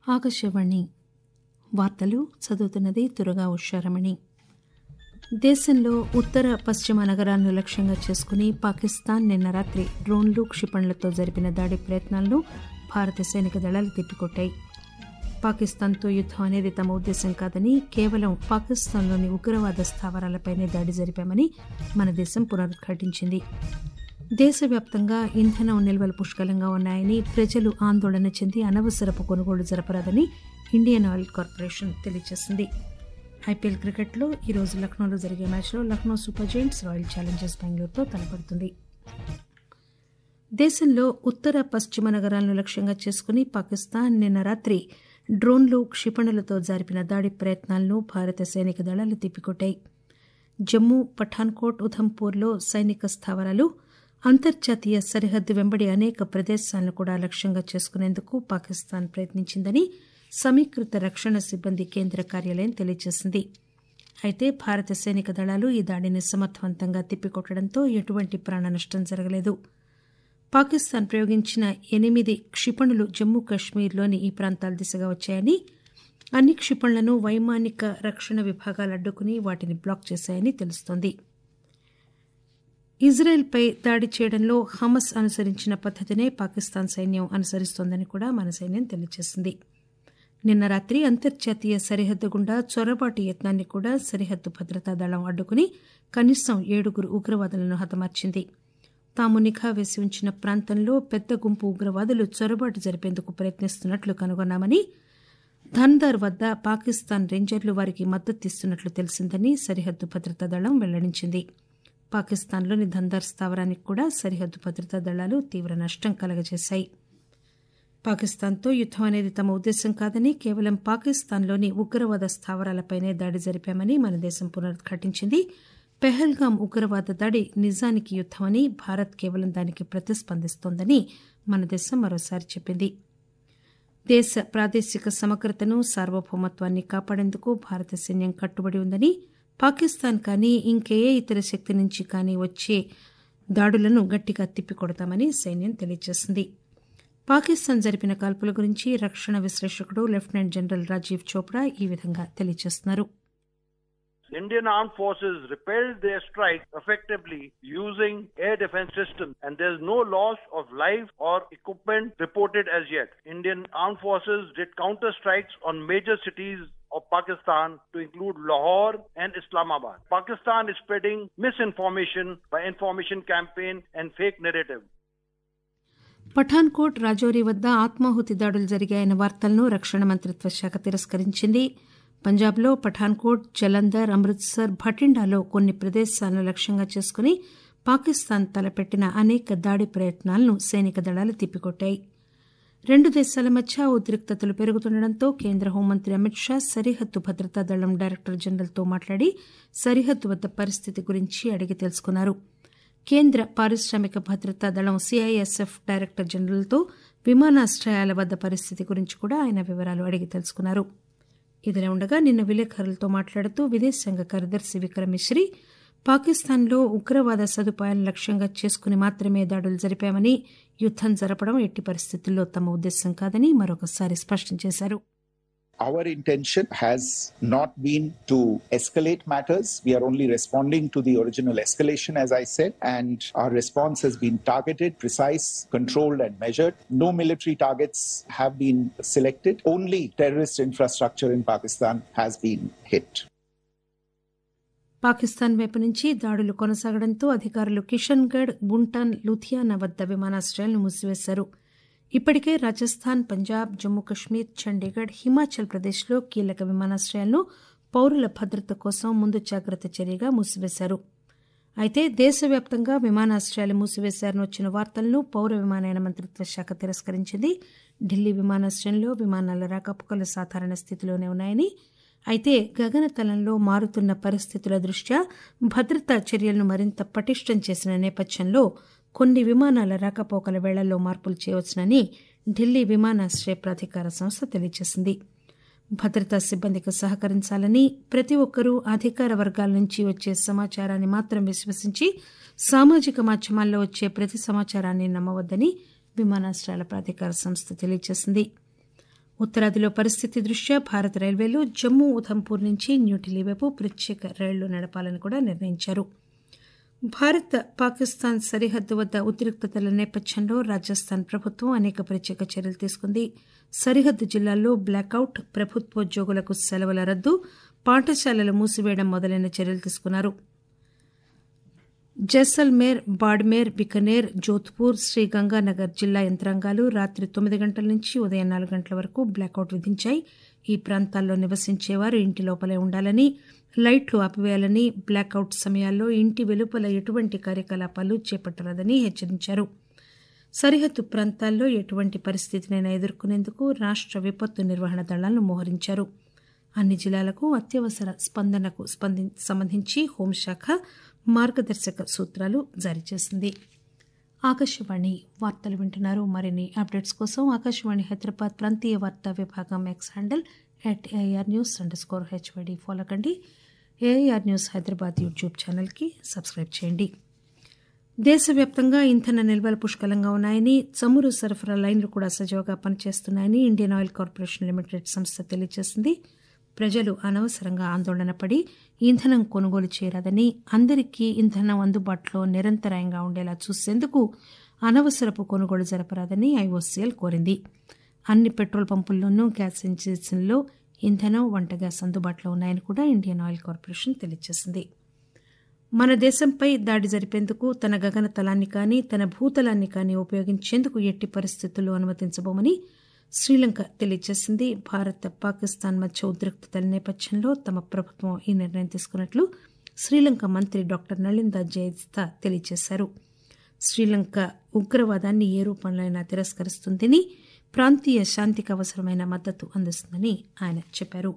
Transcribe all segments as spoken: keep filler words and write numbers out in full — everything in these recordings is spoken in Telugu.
ఆకాశవాణి వార్తలు చదువుతున్నది తురగా ఉషారమణి. దేశంలో ఉత్తర పశ్చిమ నగరాలను లక్ష్యంగా చేసుకుని పాకిస్తాన్ నిన్న రాత్రి డ్రోన్లు క్షిపణులతో జరిపిన దాడి ప్రయత్నాలను భారత సైనిక దళాలు తిప్పికొట్టాయి. పాకిస్తాన్తో యుద్దం అనేది తమ ఉద్దేశం కాదని, కేవలం పాకిస్తాన్లోని ఉగ్రవాద స్థావరాలపైనే దాడి జరిపామని మన దేశం పునరుద్ఘాటించింది. దేశవ్యాప్తంగా ఇంధనం నిల్వలు పుష్కలంగా ఉన్నాయని, ప్రజలు ఆందోళన చెంది అనవసరపు కొనుగోళ్లు జరపరాదని ఇండియన్ ఆయిల్ కార్పొరేషన్ తెలియజేసింది. ఐపీఎల్ క్రికెట్లో ఈరోజు లక్నోలో జరిగే మ్యాచ్లో Lucknow super giants royal challengers బెంగళూరుతో తలపడుతుంది. దేశంలో ఉత్తర పశ్చిమ నగరాలను లక్ష్యంగా చేసుకుని పాకిస్తాన్ నిన్న రాత్రి డ్రోన్లు క్షిపణులతో జరిపిన దాడి ప్రయత్నాలను భారత సైనిక దళాలు తిప్పికొట్టాయి. జమ్మూ, పఠాన్కోట్, ఉధంపూర్లో సైనిక స్థావరాలు, అంతర్జాతీయ సరిహద్దు వెంబడి అనేక ప్రదేశాలను కూడా లక్ష్యంగా చేసుకునేందుకు పాకిస్తాన్ ప్రయత్నించిందని సమీకృత రక్షణ సిబ్బంది కేంద్ర కార్యాలయం తెలియజేసింది. అయితే భారత సైనిక దళాలు ఈ దాడిని సమర్థవంతంగా తిప్పికొట్టడంతో ఎటువంటి ప్రాణ నష్టం జరగలేదు. పాకిస్తాన్ ప్రయోగించిన ఎనిమిది క్షిపణులు జమ్మూ కశ్మీర్లోని ఈ ప్రాంతాల దిశగా వచ్చాయని, అన్ని క్షిపణులను వైమానిక రక్షణ విభాగాలు అడ్డుకుని వాటిని బ్లాక్ చేశాయని తెలుస్తోంది. ఇజ్రాయెల్పై దాడి చేయడంలో హమస్ అనుసరించిన పద్దతినే పాకిస్తాన్ సైన్యం అనుసరిస్తోందని కూడా మన సైన్యం తెలియజేసింది. నిన్న రాత్రి అంతర్జాతీయ సరిహద్దు గుండా చొరబాటు యత్నాన్ని కూడా సరిహద్దు భద్రతా దళం అడ్డుకుని కనీసం ఏడుగురు ఉగ్రవాదులను హతమార్చింది. తాము నిఘా వేసి ఉంచిన ప్రాంతంలో పెద్ద గుంపు ఉగ్రవాదులు చొరబాటు జరిపేందుకు ప్రయత్నిస్తున్నట్లు కనుగొన్నామని, ధన్దార్ వద్ద పాకిస్తాన్ రేంజర్లు వారికి మద్దతిస్తున్నట్లు తెలిసిందని సరిహద్దు భద్రతా దళం వెల్లడించింది. పాకిస్తాన్లోని ధన్దార్ స్థావరానికి కూడా సరిహద్దు భద్రతా దళాలు తీవ్ర నష్టం కలగజేశాయి. పాకిస్తాన్తో యుద్దం అనేది తమ ఉద్దేశం కాదని, కేవలం పాకిస్తాన్లోని ఉగ్రవాద స్థావరాలపైనే దాడి జరిపామని మన దేశం పునరుద్ఘాటించింది. పెహల్గాం ఉగ్రవాద దాడి నిజానికి యుద్దమని, భారత్ కేవలం దానికి ప్రతిస్పందిస్తోందని మన దేశం మరోసారి చెప్పింది. దేశ ప్రాదేశిక సమగ్రతను, సార్వభౌమత్వాన్ని కాపాడేందుకు భారత సైన్యం కట్టుబడి ఉందని, పాకిస్తాన్ కానీ ఇంకే ఇతర శక్తి నుంచి కానీ వచ్చే దాడులను గట్టిగా తిప్పికొడతామని సైన్యం తెలియజేసింది. పాకిస్తాన్ జరిపిన కాల్పుల గురించి రక్షణ విశ్లేషకుడు లెఫ్టినెంట్ జనరల్ రాజీవ్ చోప్రా ఈ విధంగా తెలియజేస్తున్నారు. Indian armed forces repelled their strike effectively using air defense systems, and there is no loss of life or equipment reported as yet. Indian armed forces did counter strikes on major cities of Pakistan to include Lahore and Islamabad. Pakistan is spreading misinformation by information campaign and fake narrative. Pathankot, Rajouri వద్ద ఆత్మాహుతి దాడులు జరిగాయన్న వార్తలను రక్షణ మంత్రిత్వ శాఖ తిరస్కరించింది. పంజాబ్లో పఠాన్కోట్, జలంధర్, అమృత్సర్, భటిండాలో కొన్ని ప్రదేశాలను లక్ష్యంగా చేసుకుని పాకిస్తాన్ తలపెట్టిన అనేక దాడి ప్రయత్నాలను సైనిక దళాలు తిప్పికొట్టాయి. రెండు దేశాల మధ్య ఉద్రిక్తతలు పెరుగుతుండటంతో కేంద్ర హోంమంత్రి అమిత్ షా సరిహద్దు భద్రతా దళం డైరెక్టర్ జనరల్తో మాట్లాడి సరిహద్దు వద్ద పరిస్థితి గురించి అడిగి తెలుసుకున్నారు. కేంద్ర పారిశ్రామిక భద్రతా దళం సీఐఎస్ఎఫ్ డైరెక్టర్ జనరల్తో విమానాశ్రయాల వద్ద పరిస్థితి గురించి కూడా ఆయన వివరాలు అడిగి తెలుసుకున్నారు. ఇదిలా ఉండగా నిన్న విలేకరులతో మాట్లాడుతూ విదేశాంగ కార్యదర్శి విక్రమ్ మిశ్రీ పాకిస్తాన్లో ఉగ్రవాద సదుపాయాలను లక్ష్యంగా చేసుకుని మాత్రమే దాడులు జరిపామని, యుద్దం జరపడం ఎట్టి పరిస్థితుల్లో తమ ఉద్దేశం కాదని మరొకసారి స్పష్టం చేశారు. Our intention has not been to escalate matters. We are only responding to the original escalation, as I said, and our response has been targeted, precise, controlled and measured. No military targets have been selected. Only terrorist infrastructure in Pakistan has been hit. Pakistan వైపు నుంచి దాడులు కొనసాగడంతో అధికారులు కిషన్గఢ్, బుంటాన్, లుధియానా వద్ద విమానాశ్రయాలను మూసివేశారు. ఇప్పటికే రాజస్థాన్, పంజాబ్, జమ్మూ కశ్మీర్, చండీగఢ్, హిమాచల్ ప్రదేశ్లో కీలక విమానాశ్రయాలను పౌరుల భద్రత కోసం ముందు జాగ్రత్త చర్యగా మూసివేశారు. అయితే దేశవ్యాప్తంగా విమానాశ్రయాలు మూసివేశారని వచ్చిన వార్తలను పౌర విమానయాన మంత్రిత్వ శాఖ తిరస్కరించింది. ఢిల్లీ విమానాశ్రయంలో విమానాల రాకపోకలు సాధారణ స్థితిలోనే ఉన్నాయని, అయితే గగనతలంలో మారుతున్న పరిస్థితుల దృష్ట్యా భద్రతా చర్యలను మరింత పటిష్టం చేసిన నేపథ్యంలో కొన్ని విమానాల రాకపోకల వేళల్లో మార్పులు చేయవచ్చునని ఢిల్లీ విమానాశ్రయ ప్రాధికార సంస్థ తెలియజేసింది. భద్రతా సిబ్బందికి సహకరించాలని, ప్రతి ఒక్కరూ అధికార వర్గాల నుంచి వచ్చే సమాచారాన్ని మాత్రం విశ్వసించి సామాజిక మాధ్యమాల్లో వచ్చే ప్రతి సమాచారాన్ని నమ్మవద్దని విమానాశ్రయాల ప్రాధికార సంస్థ తెలియజేసింది. ఉత్తరాదిలో పరిస్థితి దృష్ట్యా భారత రైల్వేలు జమ్మూ ఉధంపూర్ నుంచి న్యూఢిల్లీ వైపు ప్రత్యేక రైళ్లు నడపాలని కూడా నిర్ణయించారు. భారత్ పాకిస్తాన్ సరిహద్దు వద్ద ఉద్రిక్తతల నేపథ్యంలో రాజస్థాన్ ప్రభుత్వం అనేక ప్రత్యేక చర్యలు తీసుకుంది. సరిహద్దు జిల్లాల్లో బ్లాకౌట్, ప్రభుత్వోద్యోగులకు సెలవుల రద్దు, పాఠశాలలు మూసివేయడం మొదలైన చర్యలు తీసుకున్నారు. జైసల్మేర్, బాడ్మేర్, బికనేర్, జోధ్పూర్, శ్రీగంగానగర్ జిల్లా యంత్రాంగాలు రాత్రి తొమ్మిది గంటల నుంచి ఉదయం నాలుగు గంటల వరకు బ్లాకౌట్ విధించాయి. ఈ ప్రాంతాల్లో నివసించేవారు ఇంటి లోపలే ఉండాలని, లైట్లు ఆపివేయాలని, బ్లాకౌట్ సమయాల్లో ఇంటి వెలుపల ఎటువంటి కార్యకలాపాలు చేపట్టరాదని హెచ్చరించారు. సరిహద్దు ప్రాంతాల్లో ఎటువంటి పరిస్థితినైనా ఎదుర్కొనేందుకు రాష్ట్ర విపత్తు నిర్వహణ దళాలను మోహరించారు. అన్ని జిల్లాలకు అత్యవసర స్పందనకు స్పంది సంబంధించి హోంశాఖ మార్గదర్శక సూత్రాలు జారీ చేసింది. ఆకాశవాణి వార్తలు వింటున్నారు. మరిన్ని అప్డేట్స్ కోసం ఆకాశవాణి హైదరాబాద్ ప్రాంతీయ వార్తా విభాగం X handle at AIR news under score HYD follow కండి. ఏఐఆర్ న్యూస్ హైదరాబాద్ యూట్యూబ్ ఛానల్కి సబ్స్క్రైబ్ చేయండి. దేశవ్యాప్తంగా ఇంధన నిల్వలు పుష్కలంగా ఉన్నాయని, చమురు సరఫరా లైన్లు కూడా సజావుగా పనిచేస్తున్నాయని ఇండియన్ ఆయిల్ కార్పొరేషన్ లిమిటెడ్ సంస్థ తెలియజేసింది. ప్రజలు అనవసరంగా ఆందోళన పడి ఇంధనం కొనుగోలు చేయరాదని, అందరికీ ఇంధనం అందుబాటులో నిరంతరాయంగా ఉండేలా చూసేందుకు అనవసరపు కొనుగోలు జరపరాదని ఐఓసీఎల్ కోరింది. అన్ని పెట్రోల్ పంపుల్లోనూ గ్యాస్ ఇంజిన్స్లో ఇంధనం, వంట గ్యాస్ అందుబాటులో ఉన్నాయని కూడా ఇండియన్ ఆయిల్ కార్పొరేషన్ తెలియజేసింది. మన దేశంపై దాడి జరిపేందుకు తన గగనతలాన్ని కానీ తన భూతలాన్ని కానీ ఉపయోగించేందుకు ఎట్టి పరిస్థితుల్లో అనుమతించబోమని శ్రీలంక తెలియజేసింది. భారత్, పాకిస్తాన్ మధ్య ఉద్రిక్తతల నేపథ్యంలో తమ ప్రభుత్వం ఈ నిర్ణయం తీసుకున్నట్లు శ్రీలంక మంత్రి డాక్టర్ నళింద జయతిస తెలియజేశారు. శ్రీలంక ఉగ్రవాదాన్ని ఏ రూపంలో అయినా తిరస్కరిస్తుందని, ప్రాంతీయ శాంతికి అవసరమైన మద్దతు అందిస్తుందని ఆయన చెప్పారు.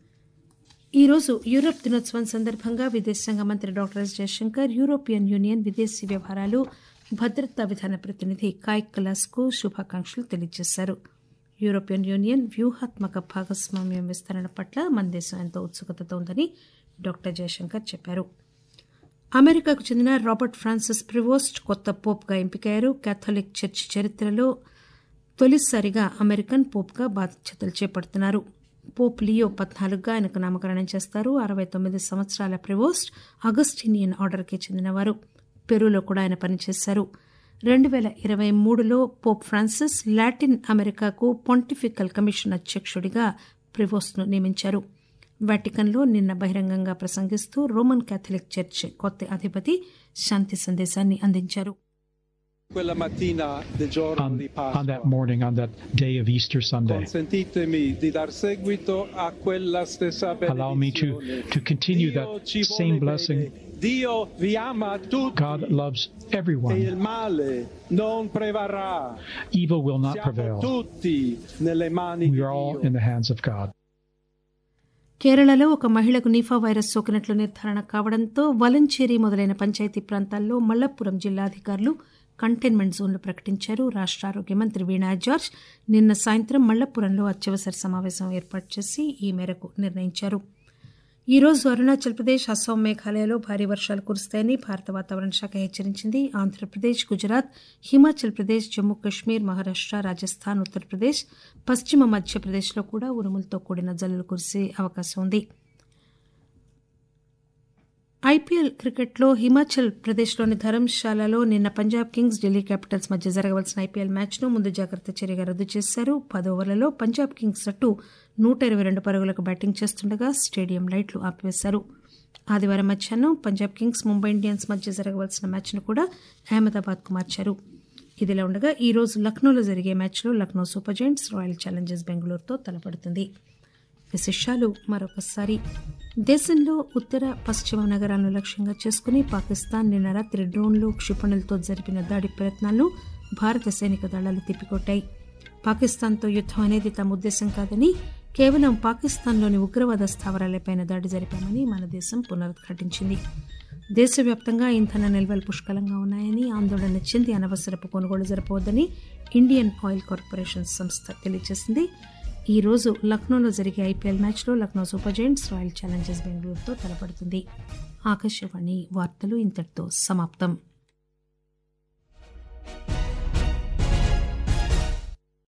ఈరోజు యూరప్ దినోత్సవం సందర్భంగా విదేశాంగ మంత్రి doctor S Jaishankar, European union విదేశీ వ్యవహారాలు, భద్రతా విధాన ప్రతినిధి కాయక్ కలాస్కు శుభాకాంక్షలు తెలియజేశారు. యూరోపియన్ యూనియన్ వ్యూహాత్మక భాగస్వామ్యం విస్తరణ పట్ల మన దేశం ఎంతో ఉత్సుకతతో ఉందని డాక్టర్ జయశంకర్ చెప్పారు. అమెరికాకు చెందిన రాబర్ట్ ఫ్రాన్సిస్ ప్రివోస్ట్ కొత్త పోప్గా ఎంపికయ్యారు. కేథలిక్ చర్చి చరిత్రలో తొలిసారిగా అమెరికన్ పోప్గా బాధ్యతలు చేపడుతున్నారు. పోప్ లియో పద్నాలుగుగా ఆయనకు నామకరణం చేస్తారు. అరవై తొమ్మిది సంవత్సరాల ప్రివోస్ట్ అగస్టినియన్ ఆర్డర్కి చెందినవారు. పెరూలో కూడా ఆయన పనిచేశారు. రెండు పేల ఇరవై మూడులో పోప్ ఫ్రాన్సిస్ లాటిన్ అమెరికాకు పొంటిఫికల్ కమిషన్ అధ్యక్షుడిగా ప్రివోస్ట్ను నియమించారు. వాటికన్లో నిన్న బహిరంగంగా ప్రసంగిస్తూ రోమన్ కేథలిక్ చర్చ్ కొత్త అధిపతి శాంతి సందేశాన్ని అందించారు. Quella mattina del giorno on, di Pasqua. on that morning, on that day of Easter Sunday. Consentitemi di dar seguito a quella stessa benedizione. Allow me to, to continue Dio that ci same vuole blessing. bene. Dio vi ama tutti. God loves everyone. E il male non prevarrà. Evil will not Siamo prevail. tutti nelle mani We di are all Dio. in the hands of God. కేరళలో ఒక మహిళకు నిఫా వైరస్ సోకినట్లు నిర్ధారణ కావడంతో వలంచేరి మొదలైన పంచాయతీ ప్రాంతాల్లో మల్లప్పురం జిల్లా అధికారులు కంటైన్మెంట్ జోన్లు ప్రకటించారు. రాష్ట్ర ఆరోగ్య మంత్రి వీణా జార్జ్ నిన్న సాయంత్రం మల్లప్పురంలో అత్యవసర సమావేశం ఏర్పాటు చేసి ఈ మేరకు నిర్ణయించారు. ఈ రోజు అరుణాచల్ ప్రదేశ్, అస్సాం, మేఘాలయలో భారీ వర్షాలు కురుస్తాయని భారత వాతావరణ శాఖ హెచ్చరించింది. ఆంధ్రప్రదేశ్, గుజరాత్, హిమాచల్ ప్రదేశ్, జమ్మూ కశ్మీర్, మహారాష్ట్ర, రాజస్థాన్, ఉత్తరప్రదేశ్, పశ్చిమ మధ్యప్రదేశ్లో కూడా ఉరుములతో కూడిన జల్లులు కురిసే అవకాశం ఉంది. ఐపీఎల్ క్రికెట్లో హిమాచల్ ప్రదేశ్లోని ధర్మశాలలో నిన్న పంజాబ్ కింగ్స్, ఢిల్లీ క్యాపిటల్స్ మధ్య జరగవలసిన ఐపీఎల్ మ్యాచ్ను ముందు జాగ్రత్త చర్యగా రద్దు చేశారు. పది ఓవర్లలో పంజాబ్ కింగ్స్ జట్టు నూట ఇరవై రెండు పరుగులకు బ్యాటింగ్ చేస్తుండగా స్టేడియం లైట్లు ఆపివేశారు. ఆదివారం మధ్యాహ్నం పంజాబ్ కింగ్స్, ముంబై ఇండియన్స్ మధ్య జరగవలసిన మ్యాచ్ను కూడా అహ్మదాబాద్కు మార్చారు. ఇదిలా ఉండగా ఈ రోజు లక్నోలో జరిగే మ్యాచ్లో Lucknow super giants royal challengers బెంగళూరుతో తలపడుతుంది. విశేషాలు మరొకసారి. దేశంలో ఉత్తర, పశ్చిమ నగరాలను లక్ష్యంగా చేసుకుని పాకిస్తాన్ నిన్న రాత్రి డ్రోన్లు, క్షిపణులతో జరిపిన దాడి ప్రయత్నాలను భారత సైనిక దళాలు తిప్పికొట్టాయి. పాకిస్తాన్తో యుద్దం అనేది తమ ఉద్దేశం కాదని, కేవలం పాకిస్తాన్లోని ఉగ్రవాద స్థావరాలపై దాడి జరిపామని మన దేశం పునరుద్ఘాటించింది. దేశవ్యాప్తంగా ఇంధన నిల్వలు పుష్కలంగా ఉన్నాయని, ఆందోళన చెంది అనవసరపు కొనుగోలు జరపవద్దని ఇండియన్ ఆయిల్ కార్పొరేషన్ సంస్థ తెలియజేసింది. ఈ రోజు లక్నోలో జరిగే ఐపీఎల్ మ్యాచ్లో Lucknow super giants royal challengers బెంగళూరుతో తలపడుతుంది. ఆకాశవాణి వార్తలు ఇంతటితో సమాప్తం.